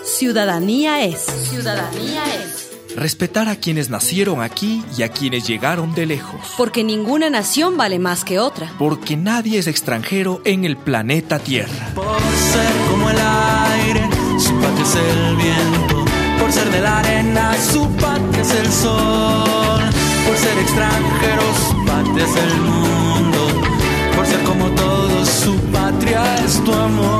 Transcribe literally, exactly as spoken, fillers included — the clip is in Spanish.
Ciudadanía es. Ciudadanía es. Respetar a quienes nacieron aquí y a quienes llegaron de lejos. Porque ninguna nación vale más que otra. Porque nadie es extranjero en el planeta Tierra. Por ser como el aire, su patria es el viento. Por ser de la arena, su patria es el sol. Por ser extranjero, su patria es el mundo. Por ser como todos, su patria es tu amor.